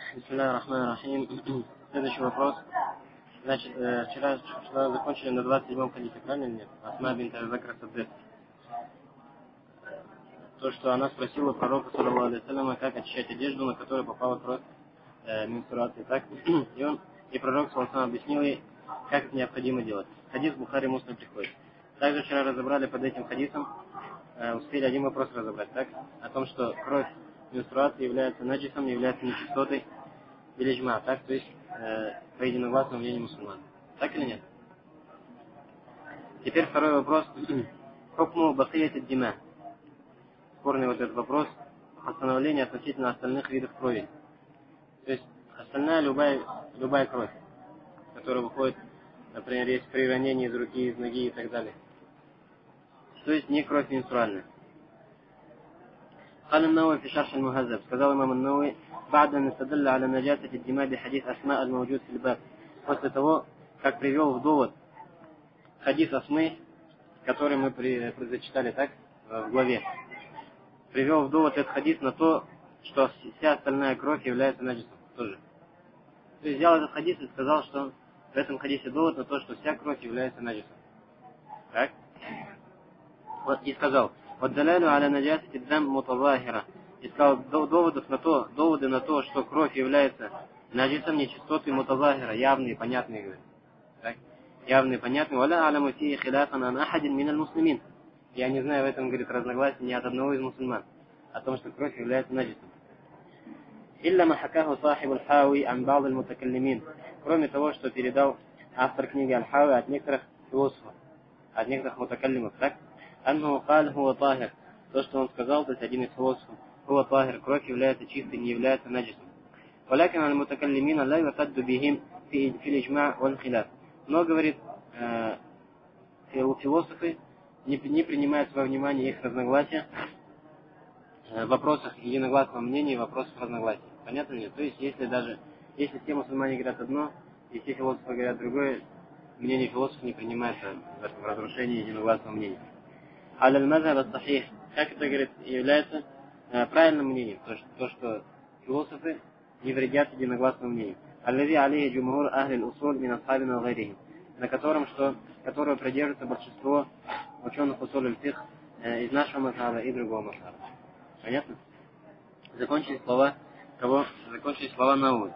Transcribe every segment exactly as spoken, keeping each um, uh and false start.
Бисмиллахи рахмани рахим. Следующий вопрос. Значит, вчера, вчера закончили на двадцать седьмом хадисе, правильно или нет? Асма бинт Аби Бакр Саддик. То, что она спросила пророка, саллаллаху алейхи ва салляма, как очищать одежду, на которую попала кровь э, менструации. Так? И он, и пророк, саллаллаху алейхи ва саллям, объяснил ей, как это необходимо делать. Хадис Бухари Муслим приходит. Также вчера разобрали под этим хадисом, э, успели один вопрос разобрать, так? О том, что кровь менструации является наджисом, является нечистотой или джма, так? То есть э, по единогласному мнению мусульман. Так или нет? Теперь второй вопрос. Хукму бакият дима. Спорный вот этот вопрос. Постановление относительно остальных видов крови. То есть остальная любая, любая кровь, которая выходит, например, есть при ранении из руки, из ноги и так далее. То есть не кровь менструальная. قال النووي في شرح المهذب сказал имам النووي بعد أن استدل على نجاسة الدماء بحديث أسماء الموجود في الباب. После того, как привел в довод хадис Асмы, который мы при, зачитали так в главе, привел в довод этот хадис на то, что вся остальная кровь является наджисом тоже. То есть взял этот хадис и сказал, что в этом хадисе довод на то, что вся кровь является наджисом. Так? Вот, и сказал, вот далялю аля наджасати дам мутазахира. И сказал доводов на то, доводы на то, что кровь является наджисом, нечистотой мутазахира, явные, понятные, говорит. Так? Явные, понятные. Валя аляму фии хиляфан ан ахадин миналь муслимин. Я не знаю в этом, говорит, разногласия ни от одного из мусульман о том, что кровь является наджисом. Илля махакаху сахиб аль-хауи ан ба'д аль-мутакаллимин. Кроме того, что передал автор книги Аль-Хауи от некоторых философов, от некоторых мутакаллимов, так? Анху каль хуа тахир. То, что он сказал, то есть один из философов, хуа тахир, кровь является чистой, не является наджисом. Валякин аль-мутакаллимина ла юатадду бихим фи лиджма' валь хиляф. Но, говорит, э, философы не, не принимают во внимание их разногласия в вопросах единогласного мнения и вопросах разногласий. Понятно ли? То есть, если даже, если все мусульмане говорят одно, и все философы говорят другое, мнение философов не принимается в разрушении единогласного мнения. Аль-мазхаб ас-сахих, как это, говорит, является э, правильным мнением, то что, то, что философы не вредят единогласному мнению. Аль-лази алейхи джумхур ахль усуль мин асхабина ва гайрихим, на котором, что, которого придерживается большинство ученых усуль аль-фих э, из нашего мазхаба и другого мазхаба. Понятно? Закончились слова кого? Закончились слова Науи.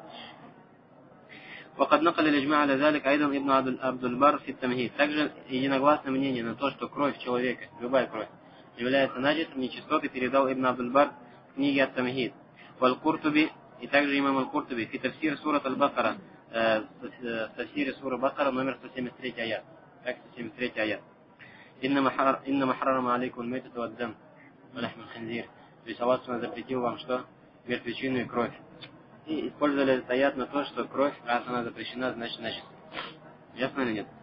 وقد نقل الإجماع على ذلك أيضا ابن عبد البر في التمهيد. Также единогласное мнение на то, что кровь человека, любая кровь, является наджисом, нечистотой, передал Ибн Абдуль-Бар в книге Ат-Тамхид. Валь-Куртуби, и также имам Аль-Куртуби, في تفسير سورة البقرة, в тафсире сура Бакара, номер сто семьдесят третий аят. Так, сто семьдесят третий аят. إنما حرم عليكم الميتة والدم ولحم الخنزير. То есть Аллах запретил вам что? Мертвечину и кровь. И использовали этот аят на то, что кровь, раз она запрещена, значит наджис. Ясно или нет?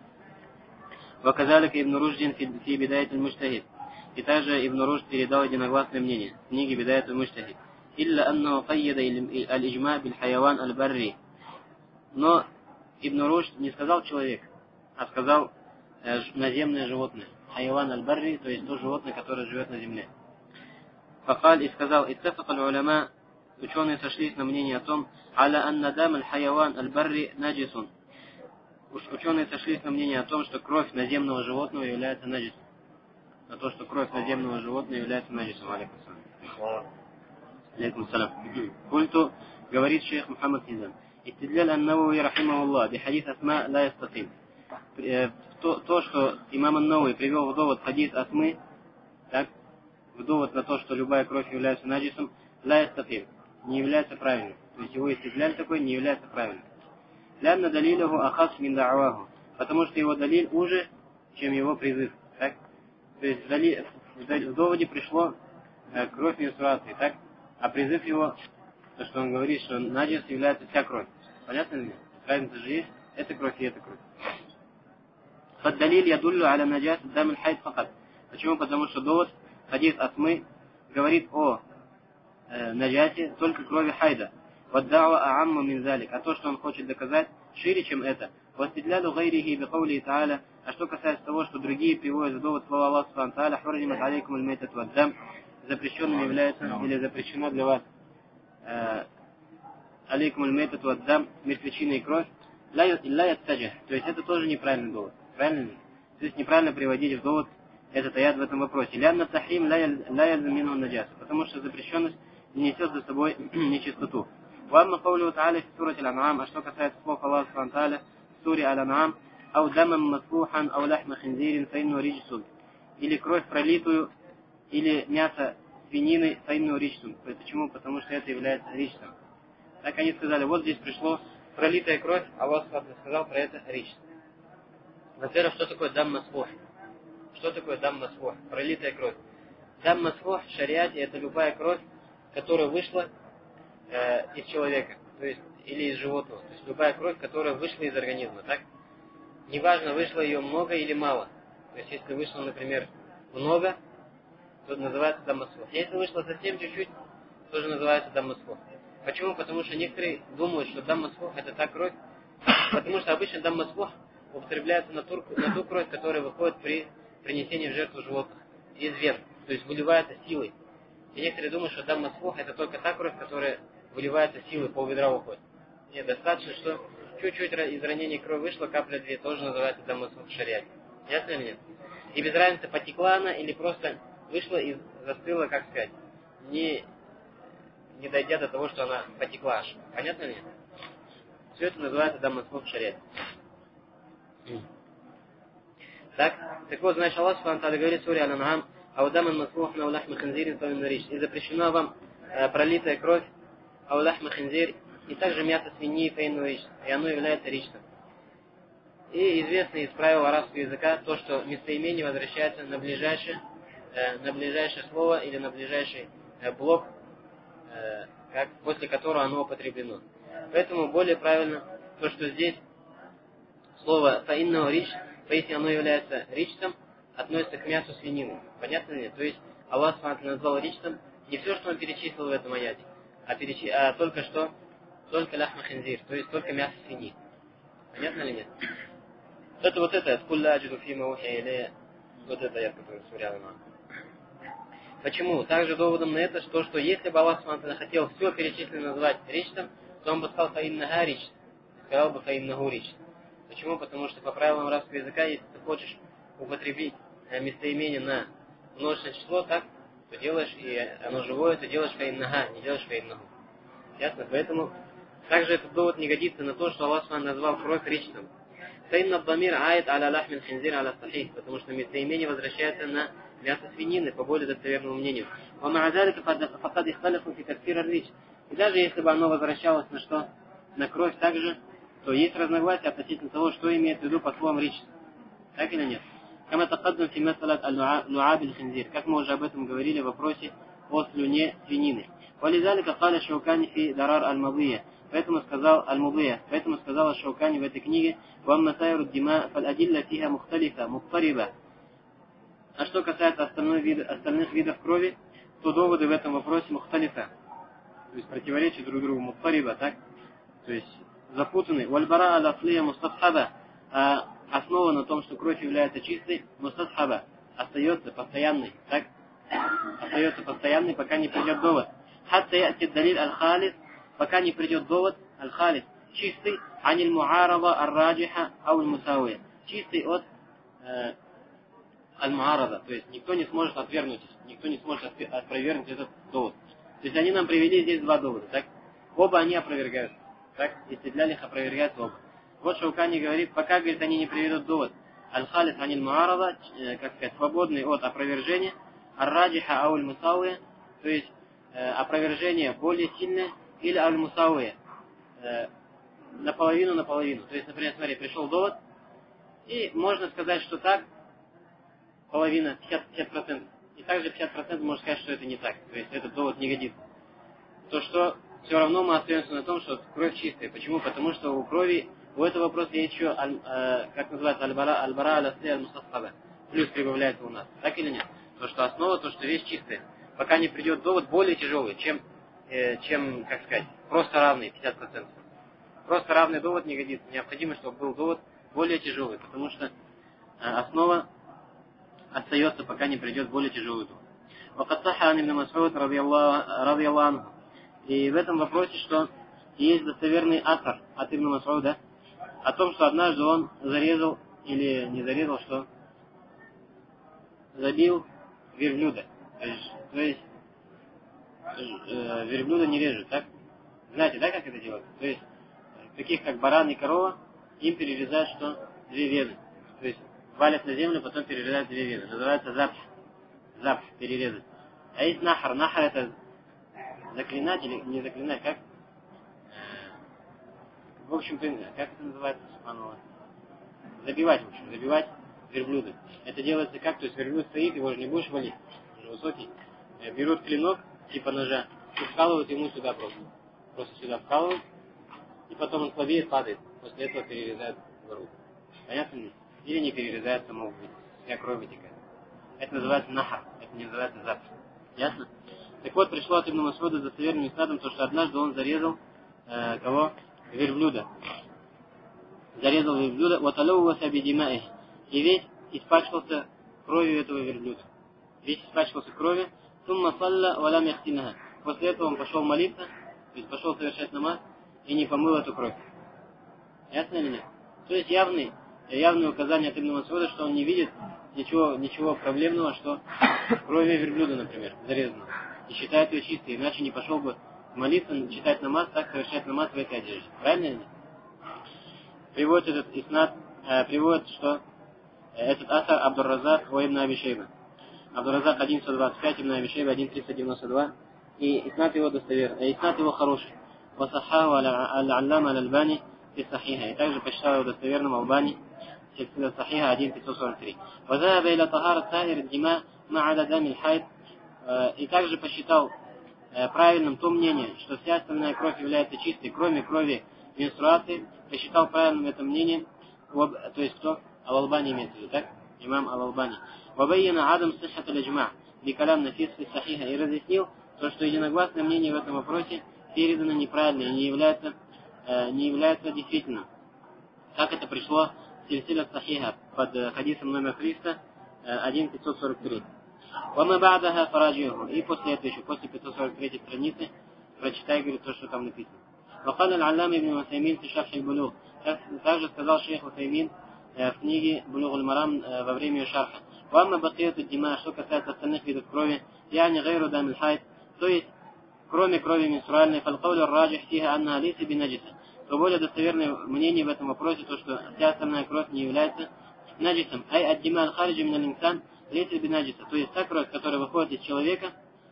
وكذلك ابن رشد في بداية المجتهد. И также Ибн Рушд передал единогласное мнение в книге بداية المجتهد. إلا أنه قيد الإجماع بالحيوان البري. Но Ибн Рушд не сказал человек, а сказал э, наземное животное. Хайван аль-барри, то есть то животное, которое живет на земле. Факаль и сказал, иттафак аль-уляма, ученые сошлись на мнении о том, аля анна дам аль-хайван аль-барри наджисун. Ученые сошлись на мнении о том, что кровь наземного животного является наджисом. На то, что кровь наземного животного является наджисом. Алейкум салам. Алейкум салам. Культу, говорит шейх Мухаммад Хизам. Истидляль ан-Навави рахимахуллах, бихадис асма ла ястаким. То, то, что имам ан-Навави привел в довод хадис Асмы, так, в довод на то, что любая кровь является наджисом, ла ястаким, не является правильным. То есть его истидляль такой не является правильным. Лянна далилаху ахас мин да'ваху, потому что его далиль уже, чем его призыв. Так? То есть в, дали, в доводе пришло э, кровь менструации, так? А призыв его, то, что он говорит, что наджис является вся кровь. Понятно ли? Разница же есть, это кровь и эта кровь. Фаддалиль ядуллю аля наджас дам аль-хайд факат. Почему? Потому что довод, хадис Асмы, говорит о э, наджасе только крови хайда. Ваддауа аамма мин залик. А то, что он хочет доказать, шире, чем это. Вастидлялю гайрихи бикаули та'аля. А что касается того, что другие приводят в довод слова Аллаха субхану та'аля, хурримат алейкум аль-майтат ваддам, запрещенным является или запрещено для вас э, алейкум аль-мейтат вад-дам, мертвечина и кровь, ла яттаджих. То есть это тоже неправильный довод. Правильно ли? То есть неправильно приводить в довод этот аят в этом вопросе. Лянна тахрим ла ялзам минху наджаса. Потому что запрещенность не несет за собой нечистоту. Вамма каулю та'аля в суре Аль-Ан'ам, а что касается слов Аллаха субхану ва тааля в суре Аль-Ан'ам, ау дамам масфухан, ау лахма хинзирин, фаинну риджсун. Или кровь пролитую, или мясо свинины, фаинну риджсун. Почему? Потому что это является риджсом. Так они сказали, вот здесь пришло пролитая кровь, Аллах сказал про это риджс. Во-первых, что такое дам масфух? Что такое дам масфух? Пролитая кровь. Дам масфух в шариате это любая кровь, которая вышла э, из человека, то есть или из животного. То есть любая кровь, которая вышла из организма, так? Неважно, вышло ее много или мало. То есть если вышло, например, много, то называется дам масфух. Если вышло совсем чуть-чуть, тоже называется дам масфух. Почему? Потому что некоторые думают, что дам масфух это та кровь, потому что обычно дам масфух употребляется на ту, на ту кровь, которая выходит при принесении в жертву животных из вен, то есть выливается силой. И некоторые думают, что дам масфух это только та кровь, которая выливается силой, пол ведра выходит. Нет, достаточно, что чуть-чуть из ранения крови вышла, капля две, тоже называется дам масфух в шариате. Ясно или нет? И без разницы, потекла она или просто вышла и застыла, как сказать, не, не дойдя до того, что она потекла аж. Понятно ли нет? Все это называется дам масфух в шариате. Так, так вот, значит, Аллах субхану ва тааля говорит в суре Аль-Ан'ам, аудаман масфухна улахма хинзирин фамин риш. И запрещена вам э, пролитая кровь, аулахма хинзир, и также мясо свиньи фамин риш. И оно является ричным. И известно из правил арабского языка то, что местоимение возвращается на ближайшее, э, на ближайшее слово или на ближайший э, блок, э, как, после которого оно употреблено. Поэтому более правильно то, что здесь слово фаинного рич, поэтому оно является ричтом, относится к мясу свинины. Понятно ли? То есть Аллах субхану назвал ричтом не все, что он перечислил в этом аяте, а, перечи... а только что, только лахма хинзир, то есть только мясо свиньи. Понятно ли нет? Это вот это, скулля аджиду фима ухя или вот это аят, который в суре Аль-Ан'ам. Почему? Также доводом на это, что, что если бы Аллах субхану хотел все перечисленное назвать ричтом, то он бы сказал фаиннага рич, сказал бы фаиннагу рич. Почему? Потому что по правилам арабского языка, если ты хочешь употребить местоимение на множественное число, так, то делаешь, и оно живое, то делаешь фаиннага, не делаешь фаиннагу. Ясно? Поэтому также этот довод не годится на то, что Аллах назвал кровь ричтом. Фаинна бамир ает аля лахмин хинзир аля сахих, потому что местоимение возвращается на мясо свинины, по более достоверному мнению. И даже если бы оно возвращалось на что? На кровь также, то есть разногласия относительно того, что имеет в виду по словам рич. Так или нет? Как мы уже об этом говорили в вопросе о слюне свинины. Поэтому сказал Аль-Мудия, поэтому сказал Шаукани в этой книге, а что касается остальных видов, остальных видов крови, то доводы в этом вопросе мухталифа, то есть противоречат друг другу, мухтариба, так? То есть запутаны. Вальбара аляфлия мустасхаба, а основа на том, что кровь является чистой, мустасхаба, остается постоянной, так? Остается постоянной, пока не придет довод. Хатта яти далиль аль-халис, пока не придет довод аль-халис, чистый, аниль муарада ар-раджиха ау аль-мусауия, чистый от э, аль-муарада, то есть никто не сможет отвергнуть, никто не сможет опровергнуть этот довод. То есть они нам привели здесь два довода, так? Оба они опровергают, так? Если для них опровергают оба. Вот Шаукани говорит, пока, говорит, они не приведут довод аль-халис аниль муарада, э, как сказать, свободный от опровержения, ар-раджиха ау аль-мусауия, то есть э, опровержение более сильное, или аль-мусауия, э, наполовину наполовину. То есть, например, смотри, пришел довод, и можно сказать, что так, половина, пятьдесят процентов. И также пятьдесят процентов можно сказать, что это не так. То есть этот довод не годится. То, что все равно мы остаемся на том, что кровь чистая. Почему? Потому что у крови, у этого вопроса есть еще, э, как называется, аль-бара, аль-бара аль-асли аль-мустасхаба. Плюс прибавляется у нас. Так или нет? То, что основа, то, что вещь чистая. Пока не придет довод более тяжелый, чем, э, чем, как сказать, просто равный, пятьдесят процентов. Просто равный довод не годится. Необходимо, чтобы был довод более тяжелый. Потому что э, основа остается, пока не придет более тяжелый довод. И в этом вопросе, что И есть достоверный асар от Ибн Мас'уда о том, что однажды он зарезал, или не зарезал, что забил верблюда. То есть, то есть э, верблюда не режут, так? Знаете, да, как это делается? То есть, таких как баран и корова, им перерезают что? Две вены. То есть, валят на землю, потом перерезают две вены. Называется запх. Запх перерезать. А есть нахар. Нахар это заклинать или не заклинать, как? В общем, как это называется? Забивать, в общем, забивать верблюда. Это делается как? То есть верблюд стоит, его же не будешь валить, он же высокий. Берут клинок, типа ножа, и вкалывают ему сюда просто. Просто сюда вкалывают, и потом он слабеет, падает. После этого перерезают руку. Понятно ли? Или не перерезают, то могут быть. Вся кровь вытекает. Это называется нахар, это не называется запах. Ясно? Так вот, пришло от Ибн Мас'уда с достоверным иснадом, то, что однажды он зарезал э, кого? Верблюда. Зарезал верблюда, вот алёвывался бедимаи. И весь испачкался кровью этого верблюда. Весь испачкался кровью. Сумма салла валям яхтинаха. После этого он пошел молиться, то есть пошел совершать намаз и не помыл эту кровь. Ясно или нет? То есть явный, явное указание от Ибн Мас'уда, что он не видит ничего, ничего проблемного, что в крови верблюда, например, зарезано. И считает ее чистой, иначе не пошел бы молиться, читать намаз, так совершать намаз в этой одежде. Правильно или нет? Приводит этот иснад, э, приводит, что э, этот асар Абдур-Разак ва ибн Аби Шейба. Абдур-Разак один сто двадцать пять, ибн Аби Шейба один триста девяносто два. И иснад его достоверный, иснад его хороший. Васахаху аль-Аллама аль-Альбани фи сахиха. И также посчитал его достоверным Албани сильсила сахиха один пятьсот сорок три. Вазаба иля тахара сахир дима ма'ада дамиль хайд. И также посчитал э, правильным то мнение, что вся остальная кровь является чистой, кроме крови менструации. Посчитал правильным это мнение, то есть кто? Ал-Албани имеется в виду, так? Имам Ал-Албани. Вабайяна адам сихат аль-Иджма бикалям нафис фи сахиха. И разъяснил то, что единогласное мнение в этом вопросе передано неправильно и не является, э, не является действительным. Как это пришло в сильсиле сахиха под э, хадисом номер триста, э, один пятьсот сорок три. Вама ба'даха фараджиху. И после этого еще, после пятьсот сорок третьей страницы, прочитай, говорит, то, что там написано. Вакал аль-Аллам ибн Усаймин фи шарх аль-Булуг. Также сказал шейх Усаймин в книге Булуг аль-Марам во время шарха. Вамма бакияту дима, что касается остальных видов крови, яни гайру дам аль-хайд, то есть кроме крови менструальной, фалкаулю раджих фиха анна алиса бинаджиса. То более достоверное мнение в этом вопросе, то, что вся остальная кровь не является наджисом. Ай ад дима аль-хариджи мин аль-инсан лиса бинаджиса. То есть та кровь, которая выходит из человека,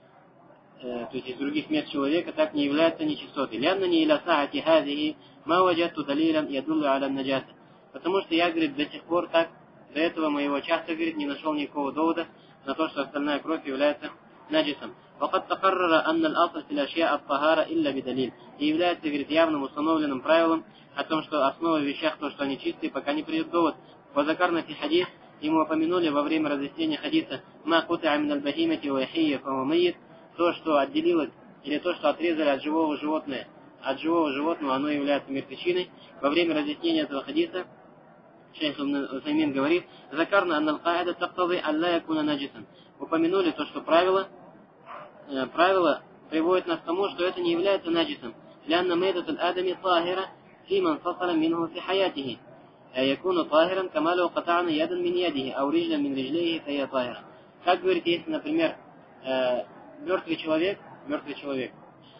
то есть из других мест человека, так не является нечистотой. Ляннани иля саати хазихи ма ваджатту далилам ядуллу аля наджаса. Потому что я, говорит, до сих пор так, до этого моего часа, говорит, не нашел никакого довода на то, что остальная кровь является наджисом. وقد تقرر أن الأصل في الأشياء الطهارة إلا بدليل. И является, говорит, явным установленным правилом о том, что основа в вещах то, что они чистые, пока не придет довод. وذكرنا في حديث, ему упомянули во время разъяснения хадиса ما قطع من البهيمة ويحيى فهو ميت. То, что отделилось, или то, что отрезали от живого животного, от живого животного, оно является мертвечиной. Во время разъяснения этого хадиса шейх Усаймин говорит: «Закарна аннал каида тактази алла якуна наджисан». Упомянули то, что правило, э, правило приводит нас к тому, что это не является наджисом. «Лянна мейдату адами тахира фиман фасала минху фи хаятихи. Якуну тахиран камалу ката'на ядан мин ядихи, ау риджлан мин риджлейхи фая тахира». Как говорит, если, например, э, мертвый человек, мертвый человек,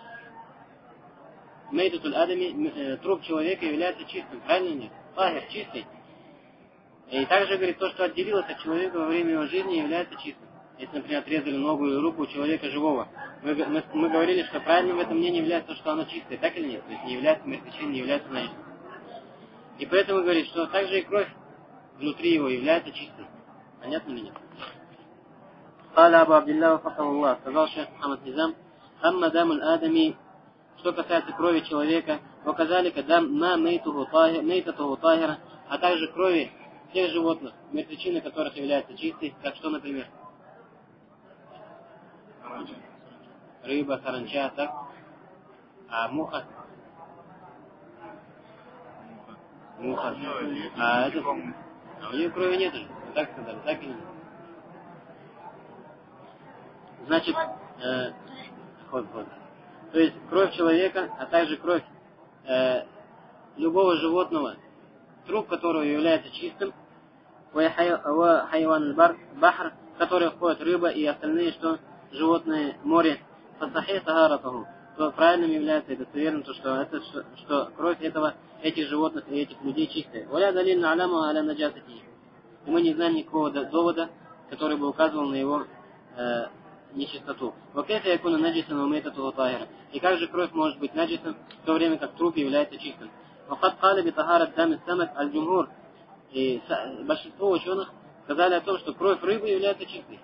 мейдатуль адами, труп человека является чистым, правильно нет? Тахир, чистый. И также, говорит, то, что отделилось от человека во время его жизни, является чистым. Если, например, отрезали ногу или руку у человека живого, мы, мы, мы говорили, что правильным в этом мнении является то, что оно чистое, так или нет? То есть не является мертвечиной, не является наджисом. И поэтому говорит, что также и кровь внутри его является чистой. Понятно или нет? قال أبو عبد الله وفقه الله, сказал шейх Мухаммад Низам, «Амма дамуль адами», что касается крови человека, «Ваказалика дам ма мейтатуху тахира», а также крови тех животных, мертвечины которых является чистой, как что, например? Рыба, саранча, так? А муха? Муха. А это... А у нее крови нет же, так сказали, так или нет? Значит, э, ход, ход. То есть кровь человека, а также кровь э, любого животного, труп которого является чистым, хайван бахр, в который входят рыба и остальные, что животные море, фасахи тагаратаху, то правильным является и достоверным, то, что, это, что, что кровь этого, этих животных и этих людей чистая. Валя далильна аляма аля наджасати. И мы не знаем никакого довода, который бы указывал на его э, нечистоту. Вакайфа якуна наджисан умейтату тахира. И как же кровь может быть наджисом, в то время как труп является чистым? Вахад кали би тахарат дами самак аль-джумхур. И большинство ученых сказали о том, что кровь рыбы является чистой.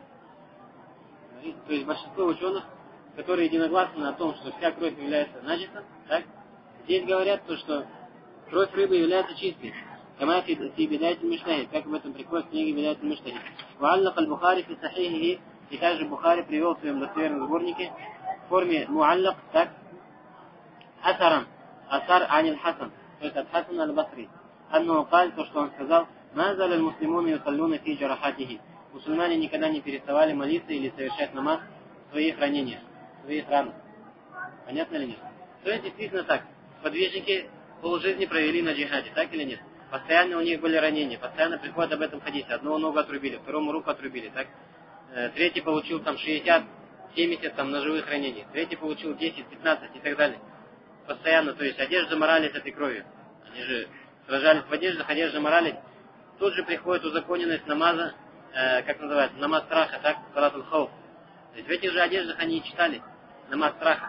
То есть большинство ученых, которые единогласны о том, что вся кровь является наджисом, так, здесь говорят то, что кровь рыбы является чистой. Кама фи бидайт аль-миштахид, как в этом приходит в книге бидайт аль-миштахид. Вааллак аль-Бухари фи сахихихи, и также Бухари привел в своем достоверном сборнике в форме муаллак, так, асаран, асар аниль хасан, то есть от Хасан аль-Басри. Анну каль, то, что он сказал, мазаль аль-муслимуна юсаллуна фи джарахатихи. Мусульмане никогда не переставали молиться или совершать намаз в своих ранениях, в своих ранах. Понятно или нет? То есть действительно так. Подвижники полжизни провели на джихаде, так или нет? Постоянно у них были ранения, постоянно приходят об этом хадисе. Одного ногу отрубили, второму руку отрубили, так? Третий получил там шестьдесят, семьдесят там ножевых ранений, третий получил десять, пятнадцать и так далее. Постоянно, то есть одежды морались этой кровью. Они же сражались в одеждах, одежды морались. Тут же приходит узаконенность намаза, э, как называется, намаз страха, так, салатул хауф. То есть в этих же одеждах они и читали намаз страха.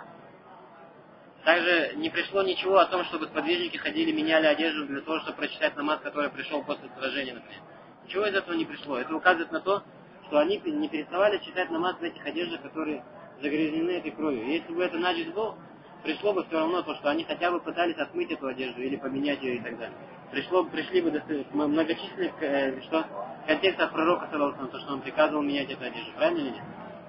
Также не пришло ничего о том, чтобы сподвижники ходили, меняли одежду для того, чтобы прочитать намаз, который пришел после сражения, например. Ничего из этого не пришло. Это указывает на то, что они не переставали читать намаз в этих одеждах, которые загрязнены этой кровью. Если бы это наджис был, пришло бы все равно то, что они хотя бы пытались отмыть эту одежду или поменять ее и так далее. Пришло, пришли бы многочисленные э, что, контекст от пророка, то, что он приказывал менять эту одежду. Правильно или нет?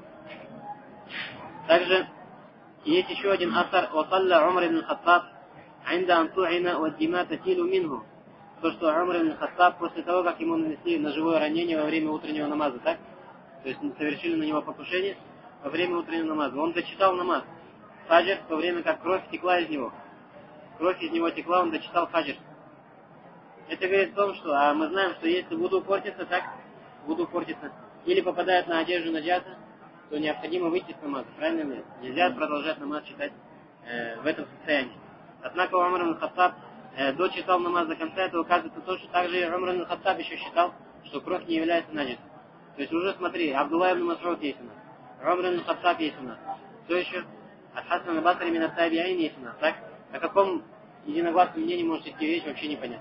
Также есть еще один асар. «Васалля Умар ибн Хаттаб инда анту'ина ваддима татилу минху». То, что Умар ибн Хаттаб после того, как ему нанесли ножевое ранение во время утреннего намаза, так? То есть совершили на него покушение во время утреннего намаза. Он дочитал намаз фаджр, в то время как кровь текла из него. Кровь из него текла, он дочитал фаджр. Это говорит о том, что а мы знаем, что если вуду портится, так, вуду портится, или попадает на одежду наджаса, то необходимо выйти с намаза. Правильно ли? Нельзя продолжать намаз читать э, в этом состоянии. Однако Умар ибн Хаттаб э, дочитал намаз до конца, это указывает на то, что также Умар ибн Хаттаб еще считал, что кровь не является наджасом. То есть уже смотри, Абдулла ибн Мас'уд есть у нас, Умар ибн Хаттаб есть у нас. Кто еще? Ат-Хасан аль-Басри мин ат-Таби'ин есть у нас, так? О каком единогласном мнении может идти речь, вообще непонятно.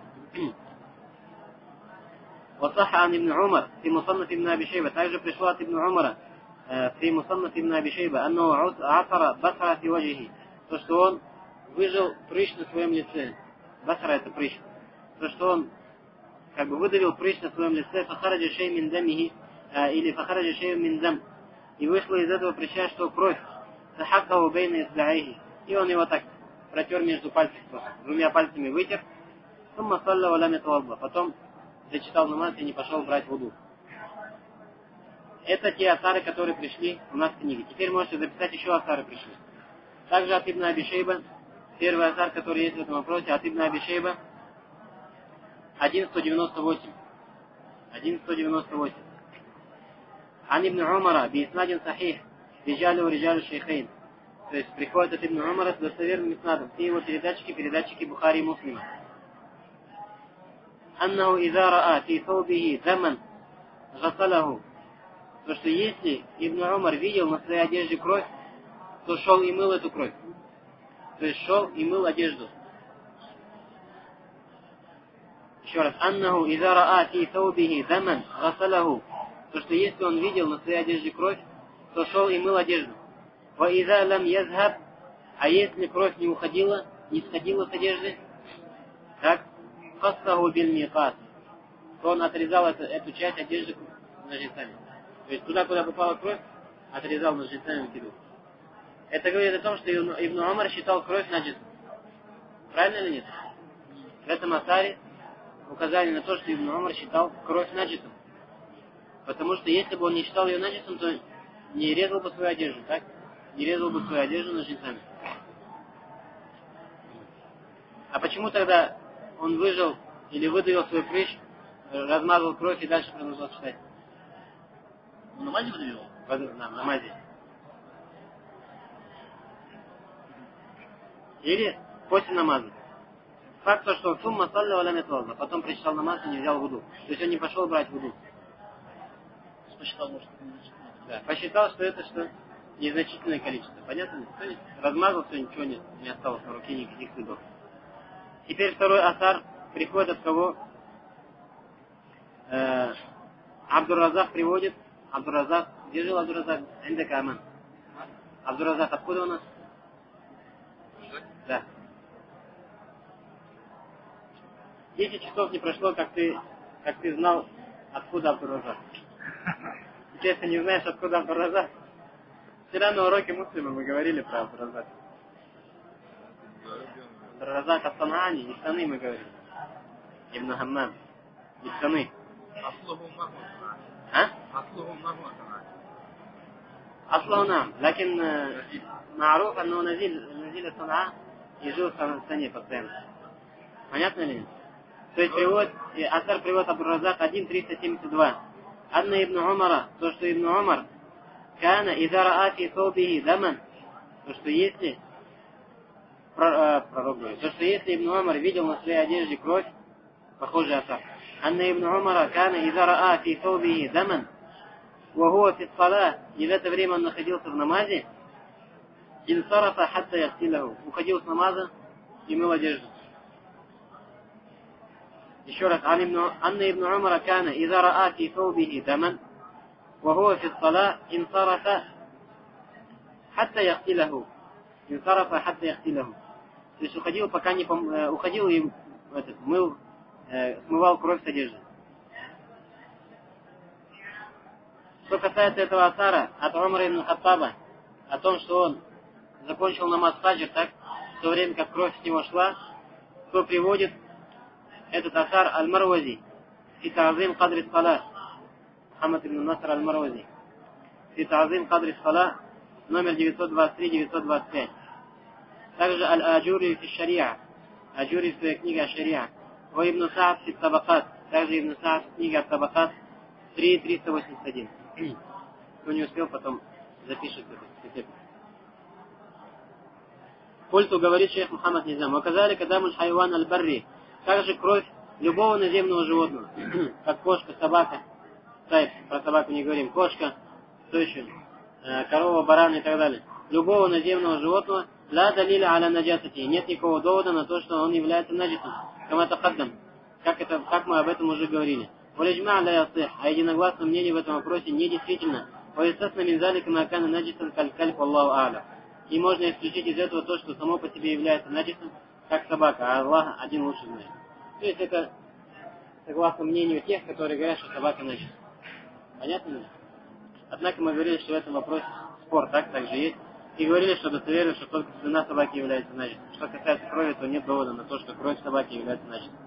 وصح عن ابن عمر في مصنف ابن أبي شيبة. также пришло от ابن عمر في مصنف ابن أبي شيبة أنه عصر بصرة في وجهه, то, что он выжил прыщ на своем лице. Басра — это прыщ. То, что он как бы выдавил прыщ на своем лице, фахараджа шей мин дамихи, или фахараджа шей мин дам, и вышло из этого прыща, что кровь, сахакаву бейна исбаихи, и он его так протер между пальцами, двумя пальцами вытер, потом зачитал намаз и не пошел брать вуду. Это те асары, которые пришли у нас в книге. Теперь можете записать еще асары пришли. Также от Ибн Аби Шейба, первый асар, который есть в этом вопросе, от Ибн Аби Шейба, один сто девяносто восемь. один сто девяносто восемь. Ан Ибн Умара, бииснадин сахих, риджалю риджалю шейхейн. То есть приходит от Ибн Умара с достоверным иснадом. Все его передатчики, передатчики Бухари и Муслима. Аннаху иза раа фи саубихи даман гасалаху. То, что если Ибн Умар видел на своей одежде кровь, то шел и мыл эту кровь. То есть шел и мыл одежду. Еще раз. Аннаху иза раа фи саубихи даман гасалаху. То, что если он видел на своей одежде кровь, то шел и мыл одежду. Ва иза лам язхаб. А если кровь не уходила, не сходила с одежды, так, фассаху биль микат, то он отрезал эту, эту часть одежды ножницами. То есть туда, куда попала кровь, отрезал ножницами киду. Это говорит о том, что Ибн Умар считал кровь наджисом. Правильно или нет? В этом асаре указали на то, что Ибн Умар считал кровь наджисом. Потому что если бы он не считал ее наджисом, то не резал бы свою одежду, так? Не резал бы свою одежду ножницами. А почему тогда он выжил или выдавил свой прыщ, размазал кровь и дальше продолжал читать? Он на мазе выдавил? Да, на мазе. Или после намаза. Факт то, что сумма салля валя метлоза. Потом прочитал намаз и не взял вуду. То есть он не пошел брать вуду. Посчитал, может, да. Посчитал, что это что незначительное количество. Понятно? То есть размазал, все, ничего нет, не осталось на руке никаких следов. Теперь второй асар приходит от кого? Э, Абдур-Разак приводит. Абдур-Разак. Где жил Абдур-Разак? Эндека Аман. Абдур-Разак откуда у нас? Да. Десять часов не прошло, как ты, как ты знал, откуда Абдур-Разак. Если ты не знаешь, откуда Абдур-Разак, вчера на уроке муслима мы говорили про Абдур-Разак. Абдур-Разак Ас-Санаани, из Саны мы говорили. Ибн Хаммам. Из Саны. А? أصله نعم لكن معروف أنه نزيل نزيل صنعاء يجوز ثانية постоянно. Понятно ли? То есть привод, Асар привод Абдур-Разак один триста семьдесят два. Анна ибн Умара, то, что ибн Умар, кана иза раа фи саубихи даман, то, что если, пророк говорит, то, что если ибн Умар видел на своей одежде кровь, похожий Асар. Анна ибн Умара, кана иза раа фи саубихи даман, وهو في الصلاة, и в это время он находился в намазе, инсарафа хатта яхтилаху, уходил с намаза и мыл одежду. Еще раз, Анна ибн Умара кана иза раа фи саубихи даман, وهو في الصلاة انصرف حتى يغسله انصرف حتى يغسله. То есть уходил, пока не пом... уходил и этот, мыл, э, смывал кровь с одежды. Что касается этого асара от Умара ибн Хаттаба, о том, что он закончил намаз фаджр, так, в то время как кровь с него шла, то приводит этот асар Аль-Марвази фи та'зим кадри ссала. Мухаммад ибн Наср Аль-Марвази фи та'зим кадри ссала, номер девятьсот двадцать три девятьсот двадцать пять. Также Аль-Аджури фи шариа, Аджури в своей книге Аш-Шариа, Ва ибн Саад фи табакат, также ибн Саад в книге Ат-Табакат три триста восемьдесят один. Кто не успел, потом запишет это. Культу говорит шейх Мухаммад Низам. Указали кадамуль хайван аль-барри. Также кровь любого наземного животного. Как кошка, собака. Кстати, про собаку не говорим. Кошка, что еще? Корова, баран и так далее. Любого наземного животного ла далиля аля наджасати. Нет никакого довода на то, что он является наджисом. Кама тақаддам. Как это, как мы об этом уже говорили. Валиджма ля ясих. А единогласное мнение в этом вопросе не действительно. Ваистасна минзалика макана наджисан каль-кальп Аллаху а'ля. И можно исключить из этого то, что само по себе является наджисом, как собака, а Аллах один лучше знает. То есть это согласно мнению тех, которые говорят, что собака наджис. Понятно ли? Однако мы говорили, что в этом вопросе спор так также есть. И говорили, что достоверно, что только слюна собаки является наджисом. Что касается крови, то нет довода на то, что кровь собаки является наджисом.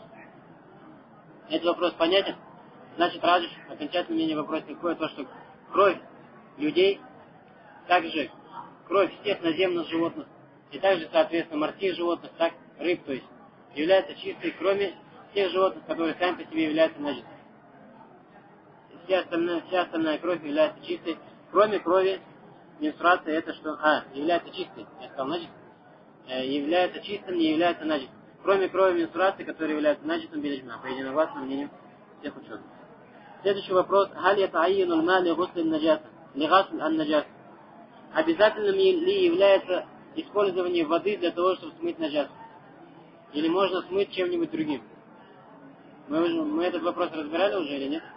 Этот вопрос понятен? Значит, раджиш, окончательное мнение в вопросе такое, то, что кровь людей, также кровь всех наземных животных, и также, соответственно, морских животных, так, рыб, то есть, является чистой, кроме тех животных, которые сами по себе являются наджисом. Вся остальная, вся остальная кровь является чистой, кроме крови менструации, это что? А, является чистой, я сказал наджисом, является чистым, не является наджисом. Кроме крови менструации, которая является наджисом бележма, по единогласному мнению всех ученых. Следующий вопрос. Халь ятаайянуль ма ли гуслин наджаса, ли гасл ан наджас. Обязательно ли является использование воды для того, чтобы смыть наджас? Или можно смыть чем-нибудь другим? Мы, уже, мы этот вопрос разбирали уже или нет?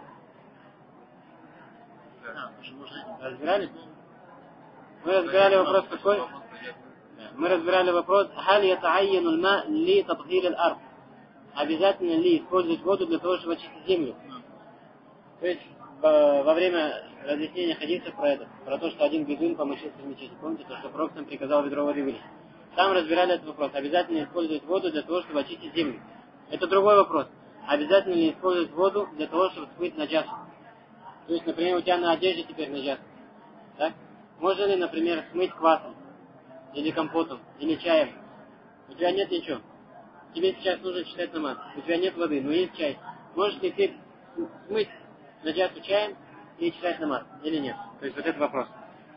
Да, можно. Разбирали? Мы разбирали вопрос какой? Мы разбирали вопрос. Халь ятаайянуль ма ли татхир аль-ард. Обязательно ли использовать воду для того, чтобы очистить землю? То есть во время разъяснения хадиса про это, про то, что один бедуин помочился в мечети. Помните, то, что пророк нам приказал ведро воды вылить? Там разбирали этот вопрос. Обязательно использовать воду для того, чтобы очистить землю. Это другой вопрос. Обязательно ли использовать воду для того, чтобы смыть наджас? То есть, например, у тебя на одежде теперь наджас. Так? Можно ли, например, смыть квасом? Или компотом? Или чаем? У тебя нет ничего. тебе сейчас нужно читать намаз, у тебя нет воды, но есть чай. Можешь ли ты смыть наджасу чаем и читать намаз, или нет? То есть вот этот вопрос.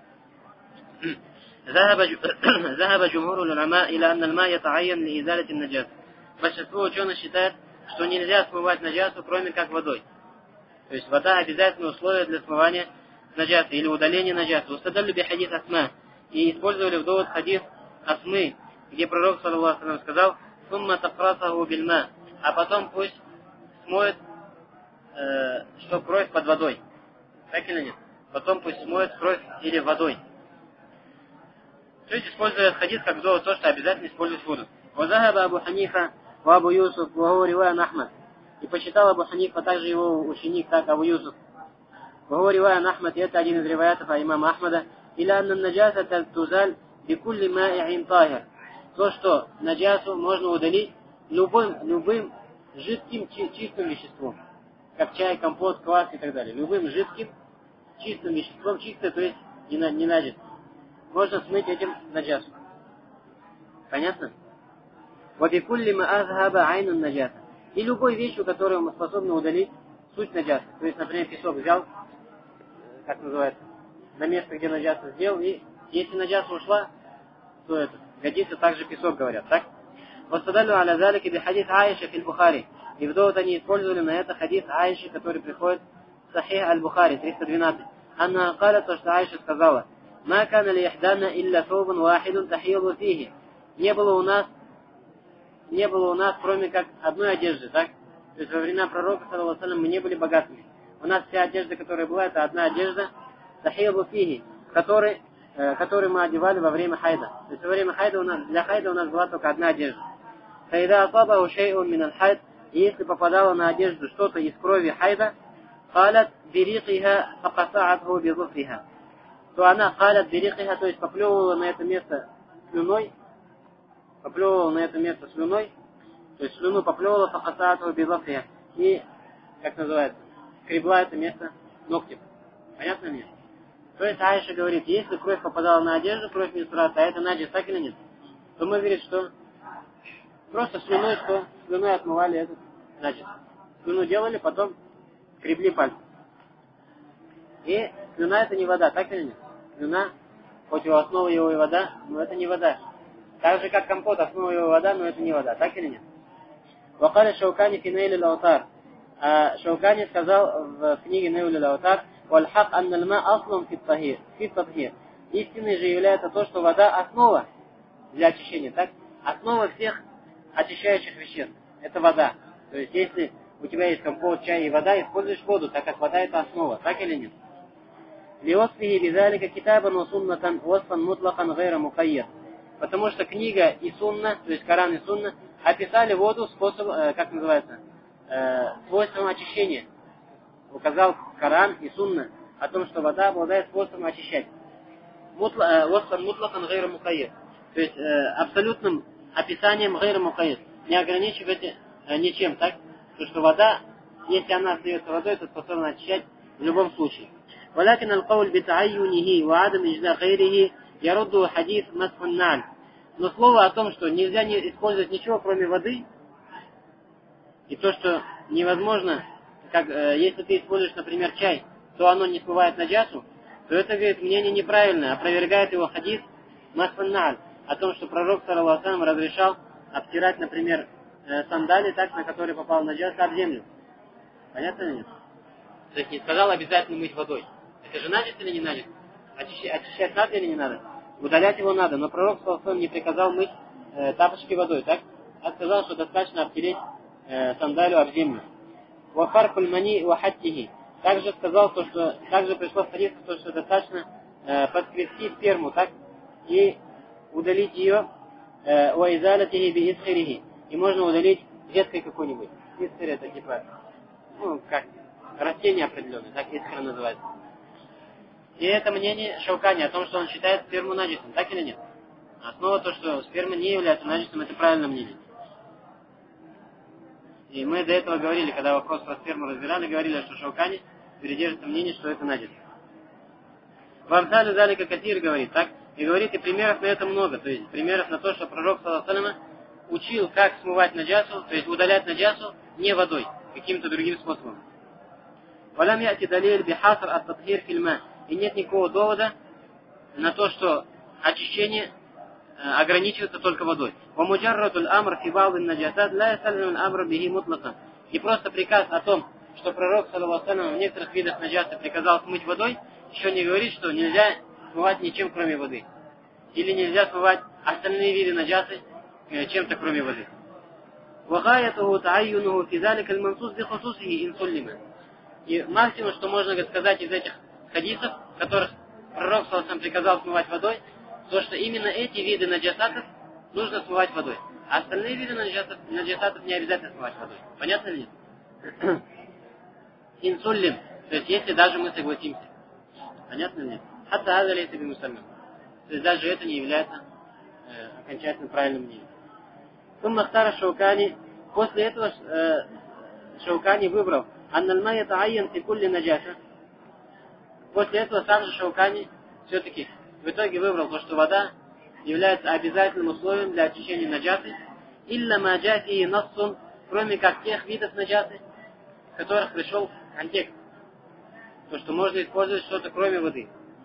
ذهب ذهب جمهور العلماء إلى أن الماء يتعين لإزالة النجاسة. Большинство ученых считает, что нельзя смывать наджасу, кроме как водой. То есть вода обязательное условие для смывания наджасы или удаления наджасы. Устадалли би хадис Асма. И использовали в довод хадис Асмы, где пророк, саллаллаху алейхи ва саллям, сказал: «Сумма тaqрасаху бильма», а потом пусть смоет, э, что кровь под водой. Так или нет? Потом пусть смоет кровь или водой. То есть используя хадис как довод то, что обязательно использовать воду. «Вазахаба Абу Ханифа ва Абу Юсуф ва гу риваян Ахмад». И почитал Абу Ханифа, также его ученик, так Абу Юсуф. Ва гу риваян Ахмад, и это один из риваятов имама Ахмада. «Иля анна наджасата тузаль бикулли маи'ин тахир». То, что наджасу можно удалить любым, любым жидким чи- чистым веществом. Как чай, компот, квас и так далее. Любым жидким чистым веществом, чистое, то есть не, на, не наджас. Можно смыть этим наджасу. Понятно? «Вабикулли ма азхаба айнун наджаса». И любой вещью, которую мы способны удалить суть наджаса. То есть, например, песок взял, как называется, на место, где наджаса сделал, и если наджаса ушла, то это годится также песок, говорят, так? «Вастадалю аля залики би хадис Аиша фил Бухари». И в довод они использовали на это хадис Аиши, который приходит в Сахих аль-Бухари, триста двенадцать. Анна каля, то, что Аиша сказала: «Ма кана ли яхдана илля саубан вахидун тахилу фихи». Не было у нас, не было у нас, кроме как одной одежды, так? То есть во времена пророка, саллаллаху алейхи ва саллям, мы не были богатыми. У нас вся одежда, которая была, это одна одежда, тахилу фихи, который, э, которую мы одевали во время хайда. То есть во время хайда у нас, для хайда у нас была только одна одежда. Фаида асабаху шей'ун мин аль-хайд, и если попадало на одежду что-то из крови хайда, калят бирикиха факасаатху бизуфриха, то она калят бирикиха, то есть поплевывала на это место слюной, поплевывала на это место слюной, то есть слюну поплевывала факасаатху бизуфриха, и, как называется, скребла это место ногтем. Понятно мне? То есть Аиша говорит, если кровь попадала на одежду, кровь менструации, а это наджис, так или нет, то мы говорим, что просто слюной, что слюной отмывали этот наджис. Слюну делали, потом скребли пальцы. И слюна это не вода, так или нет? Слюна, хоть у основы его и вода, но это не вода. Так же как компот, основа его вода, но это не вода, так или нет? Вакаля Шаукани фи Нейль аль-Аутар. А Шаукани сказал в книге Нейль аль-Аутар: «Вальхак аннальма аслум фи татхир». Истинной же является то, что вода основа для очищения, так? Основа всех очищающих веществ. Это вода. То есть, если у тебя есть компот, чай и вода, используешь воду, так как вода это основа, так или нет? «Лиосфихи бизалика китабан ва суннатан васфан мутлахан гайра мукайяд». Потому что книга и сунна, то есть Коран и сунна, описали воду способ, э, как называется, э, свойством очищения. Указал Коран и сунна о том, что вода обладает свойством очищать. «Васфан мутлахан гайра мукайяд». То есть э, абсолютным описанием гайра мукайяд. Не ограничивайте э, ничем, так? Потому что вода, если она остается водой, то способна очищать в любом случае. ولكن القول بتعينه وعدم إجزاء غيره يرد حديث مسح النعل. Но слово о том, что нельзя не использовать ничего, кроме воды, и то, что невозможно, как, э, если ты используешь, например, чай, то оно не смывает наджасу, то это, говорит, мнение неправильное, опровергает его хадис масх аль-на'ль, о том, что пророк, саллаллаху алейхи ва саллям, разрешал обтирать, например, э, сандали, так, на которые попал наджаса, об землю. Понятно или нет? То есть не сказал обязательно мыть водой. Это же наджис или не наджис? Очищать, очищать надо или не надо? Удалять его надо, но пророк, саллаллаху алейхи ва саллям, не приказал мыть э, тапочки водой, так? А сказал, что достаточно обтереть э, сандалию об землю. Вафар кульмани вахаттихи. Также сказал, то, что также пришло в хадис, то, что достаточно э, подскрести сперму, так? И удалить ее уайзалатихи би исхирихи. И можно удалить веткой какой-нибудь. Исхир это типа, ну, как растение определенное, так исхир называется. И это мнение Шаукани о том, что он считает сперму наджисом, так или нет? Основа то, что сперма не является наджисом, это правильное мнение. И мы до этого говорили, когда вопрос про сперму разбирали, говорили, что Шаукани придерживается мнение, что это наджис. В Амсале Залика Катир говорит, так? И говорит, и примеров на это много. То есть примеров на то, что пророк, саллаллаху алейхи ва саллям, учил, как смывать наджасу, то есть удалять наджасу не водой, каким-то другим способом. Валям яти далиль бихаср ат-татхир фильма. И нет никакого довода на то, что очищение ограничивается только водой. ومجرد الأمر في بعض النجاسات لا يستلزم الأمر به مطلقا. И просто приказ о том, что пророк саллаллаху алейхи ва саллям в некоторых видах наджасы приказал смыть водой, еще не говорит, что нельзя смывать ничем, кроме воды. Или нельзя смывать остальные виды наджасы чем-то, кроме воды. وغايته تعينه في ذلك المنصوص بخصوصه إن سلم. И максимум, что можно сказать из этих хадисов, в которых пророк саллаллаху алейхи ва саллям приказал смывать водой, то, что именно эти виды наджасатов нужно смывать водой. А остальные виды наджасатов, наджасатов не обязательно смывать водой. Понятно ли нет? Инсуллим. То есть, если даже мы согласимся. Понятно ли нет? Хатта азали себе мусульман. То есть, даже это не является э, окончательно правильным мнением. Сумма хтара Шаукани. После этого э, Шаукани выбрал аннальма ятаайян фи кулли наджаса. После этого сам же Шаукани все-таки в итоге выбрал то, что вода является обязательным условием для очищения наджасы, илля маджафи и нассун, кроме как тех видов наджасы, в которых пришел контекст. То, что можно использовать что-то кроме воды.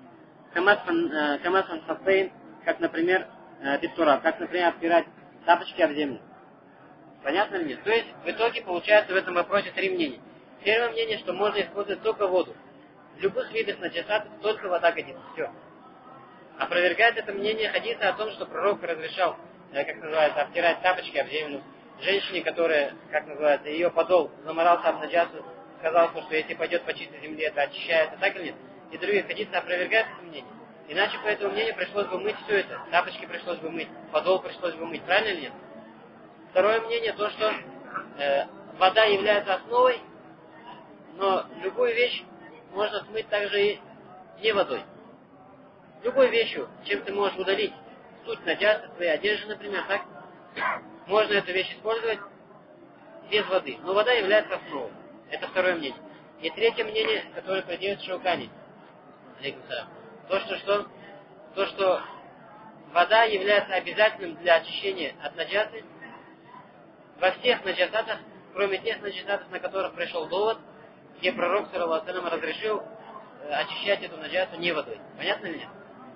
Камасфан хасейн, как, например, биттура, как, например, обтирать тапочки об землю. Понятно ли нет? То есть, в итоге получается в этом вопросе три мнения. Первое мнение, что можно использовать только воду. В любых видах наджасатов только вода годится. Все. Опровергает это мнение хадиса о том, что пророк разрешал, как называется, обтирать тапочки об землю. Женщине, которая, как называется, ее подол заморался об наджасу, сказал, что если пойдет по чистой земле, это очищается, так или нет? И другие хадисы опровергают это мнение. Иначе по этому мнению пришлось бы мыть все это. Тапочки пришлось бы мыть, подол пришлось бы мыть. Правильно или нет? Второе мнение, то, что э, вода является основой, но любую вещь можно смыть также и не водой. Любой вещью, чем ты можешь удалить суть наджаса, своей одежды, например, так, можно эту вещь использовать без воды. Но вода является основой. Это второе мнение. И третье мнение, которое придет Шаукани. То, что, что, то, что вода является обязательным для очищения от наджасы во всех наджасатах, кроме тех наджасатов, на которых пришел довод, где пророк саллаллаху алейхи ва саллям разрешил очищать эту наджасу не водой. Понятно ли нет?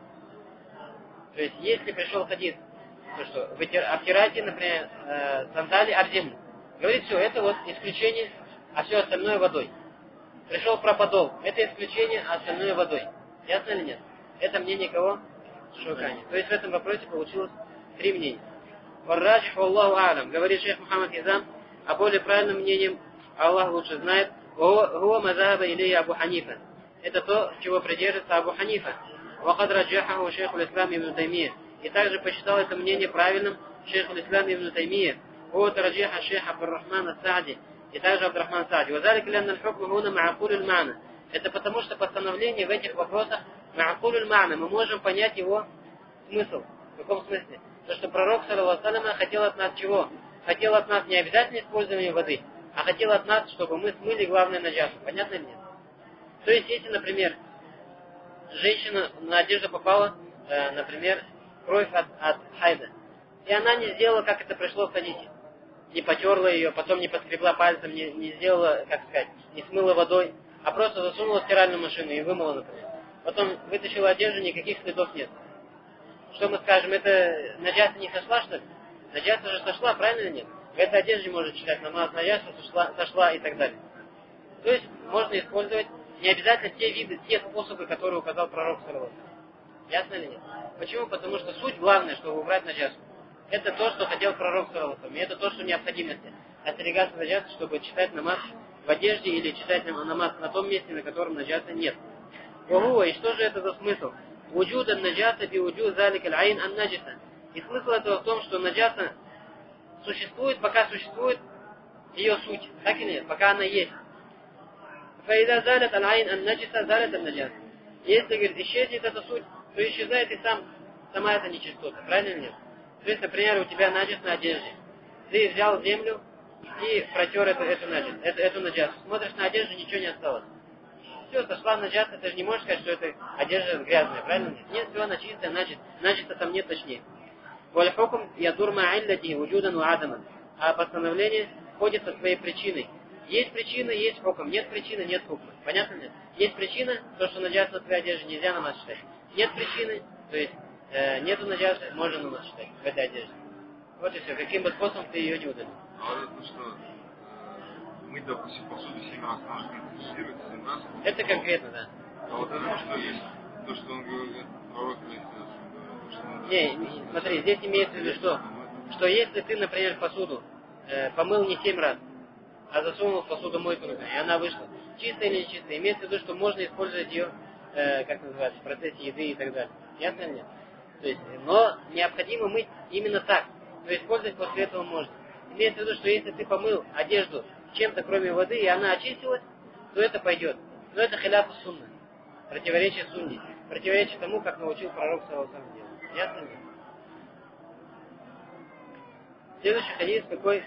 То есть, если пришел хадис, то что, вы обтирайте, например, э, сандали об землю. Говорит, все, это вот исключение, а все остальное водой. Пришел про подол, это исключение, а остальное водой. Ясно или нет? Это мнение кого? Шаукани. То есть, в этом вопросе получилось три мнения. Варраджих Аллаху алям, говорит шейх Мухаммад Изам, а более правильным мнением Аллах лучше знает, гуа мазаба или Абу Ханифа. Это то, чего придерживается Абу Ханифа. Вахад раджахаху шейх аль-Ислам ибн Таймия. И также посчитал это мнение правильным шейх аль-Ислам ибн Таймия. Вот раджаха шейх Абдуррахман ас-Саади. И также Абдуррахман Саади. Вазалик лянна аль-хукму хуна ма'акуль аль-мана. Это потому, что постановление в этих вопросах ма'акуль аль-мана. Мы можем понять его смысл. В каком смысле? То, что пророк саллаллаху алейхи ва саллям хотел от нас чего? Хотел от нас не обязательно использование воды, а хотел от нас, чтобы мы смыли главное наджасу. Понятно или нет? То есть, если, например, женщина на одежду попала, э, например, кровь от, от хайда, и она не сделала, как это пришло в хадисе, не потерла ее, потом не поскребла пальцем, не, не сделала, как сказать, не смыла водой, а просто засунула в стиральную машину и вымыла, например. Потом вытащила одежду, никаких следов нет. Что мы скажем, это наджаса не сошла, что ли? Наджаса же сошла, правильно или нет? В этой одежде можно читать намаз, наджаса сошла, сошла и так далее. То есть можно использовать не обязательно те виды, те способы, которые указал пророк саллаллаху алейхи ва саллям. Ясно или нет? Почему? Потому что суть главная, чтобы убрать наджасу. Это то, что хотел пророк саллаллаху алейхи ва саллям. И это то, что необходимости. Остерегаться наджаса, чтобы читать намаз в одежде или читать намаз на том месте, на котором наджаса нет. Ого, и что же это за смысл? Вуджуда наджаса би вуджуд залик аль-айн ан-наджиса. И смысл этого в том, что наджаса существует, пока существует ее суть. Так или нет? Пока она есть. Фаида залят аль-айн ан-наджиса залят аль-наджаса. Если, говорит, исчезнет эта суть, то исчезает и сам, сама эта нечистота. Правильно или нет? То есть, например, у тебя наджис на одежде. Ты взял землю и протер эту, эту, наджис, эту, эту наджасу. Смотришь на одежду, ничего не осталось. Все, сошла наджаса, ты же не можешь сказать, что это одежда грязная, правильно? Нет, все, она чистая, значит, наджиса там нет точнее. Валь-хукм ядур ма'иллати вуджудан ва адаман. А постановление входит со своей причиной. Есть причина, есть хукм. Нет причины, нет хукма. Понятно нет? Есть причина, то, что наджас на твоей одежде нельзя намаз читать. Нет причины, то есть э, нету наджаса, можно намаз читать в этой одежде. Вот и все. Каким бы способом ты ее не удалил. А вот это что, э, мы, допустим, посуду семь раз, может концентрировать семь раз. Это конкретно, да. А вот это что есть, то, что он говорит, пророк говорит, что надо... Не, не, смотри, здесь имеется в виду что? Что если ты, например, посуду э, помыл не семь раз, а засунул в посудомойку, например, и она вышла, чистая или нечистая, имеется в виду, что можно использовать ее, э, как называется, в процессе еды и так далее. Ясно или нет? То есть, но необходимо мыть именно так. То есть использовать после этого можно. Имеется в виду, что если ты помыл одежду чем-то кроме воды, и она очистилась, то это пойдет. Но это хиляф сунна. Противоречие сунне. Противоречие тому, как научил пророк саллаллаху алейхи ва саллям делать. Ясно ли? Следующий хадис какой?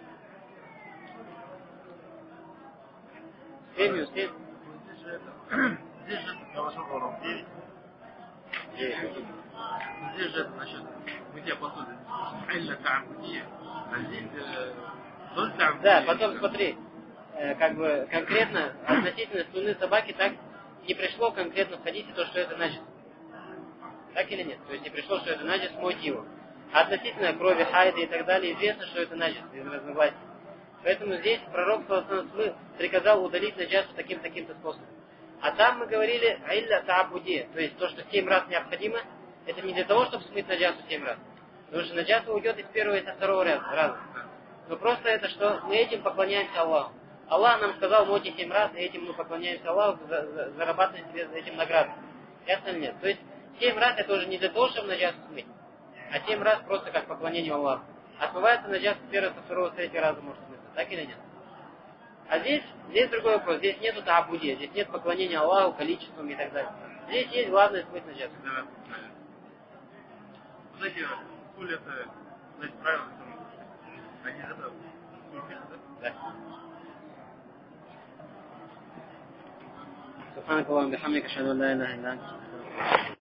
Успеем, не успеем? Здесь же это, здесь же я вошел в урок девять. Девять. Но здесь же это насчет мытья посуды. Илля та'амудия. А здесь э, соль та'амудия. Да, потом смотри, э, как бы конкретно относительно слюны собаки так не пришло конкретно в хадисе то, что это наджис. Так или нет? То есть не пришло, что это наджис, смойте его. А относительно крови, хайда и так далее, известно, что это наджис, без разногласий. Поэтому здесь пророк саллаллаху алейхи ва саллям приказал удалить наджас таким-таким-то способом. А там мы говорили «Илля та'абуди», то есть то, что семь раз необходимо, это не для того, чтобы смыть наджасу семь раз. Потому что наджаса уйдет из первого и со второго раза. Но просто это, что мы этим поклоняемся Аллаху. Аллах нам сказал мойте семь раз, и этим мы поклоняемся Аллаху, за, за, зарабатываем себе этим награду. Ясно или нет? То есть семь раз это уже не для того, чтобы наджасу смыть, а семь раз просто как поклонение Аллаху. А смывается наджас с первого, со второго, с третьего раза может смыться. Так или нет? А здесь, здесь другой вопрос. Здесь нету та'абудия, здесь нет поклонения Аллаху, количеством и так далее. Здесь есть главное смыть наджас. Да. Знаете, соль это, знаете, правило, что они это соль пишут, да? Да. سبحانك اللهم وبحمدك اشهد ان لا اله الا انت